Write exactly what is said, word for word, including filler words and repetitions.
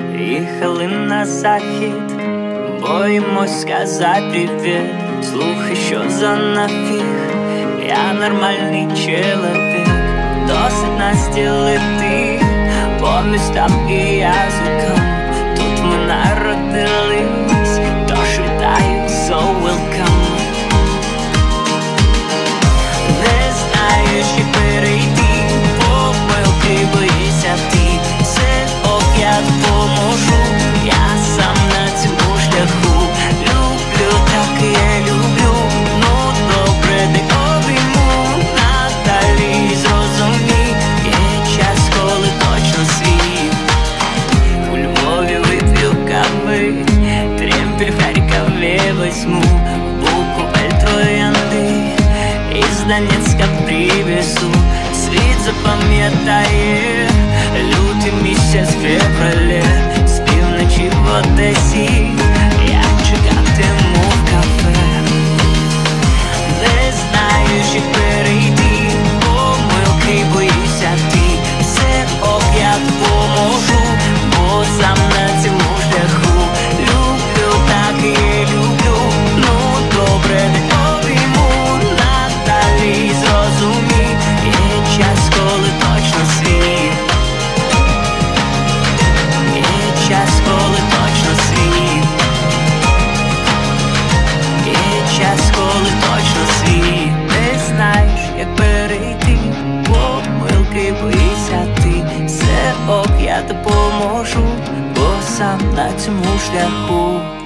Їхали на захід, боїмось сказати привіт. Слухай, що за нафіг, я нормальний чоловік. Досить нас ділити по містам і язикам. Тут ми народились, тож вітаю, so welcome. Не знаєш, як перейти помилки, боїшся ти. Все ок, я допоможу, я сам на цьому шляху. Люблю, так і я люблю, ну добре, де обійму. Надалі зрозумій, є час, коли точно свій. У Львові вип'ю кави, Тремпель в Харкові возьму, Буковель Троянди, із Донецька привезу. Світ запам'ятає лютий місяць феврале, з півночі в Одесі я чекатиму в кафе. Не знаєш, як перейти помилки, боїшся ти. Все ок, я допоможу, бо сам на цьому шляху. Люблю, так і я люблю, ну добре, не обійму. Надалі зрозумій, є час, коли точно свій. Є час, коли точно свій. Є час, коли точно свій. Не знаєш, як перейти помилки, боїшся ти. Все ок, я допоможу, бо сам на цьому шляху.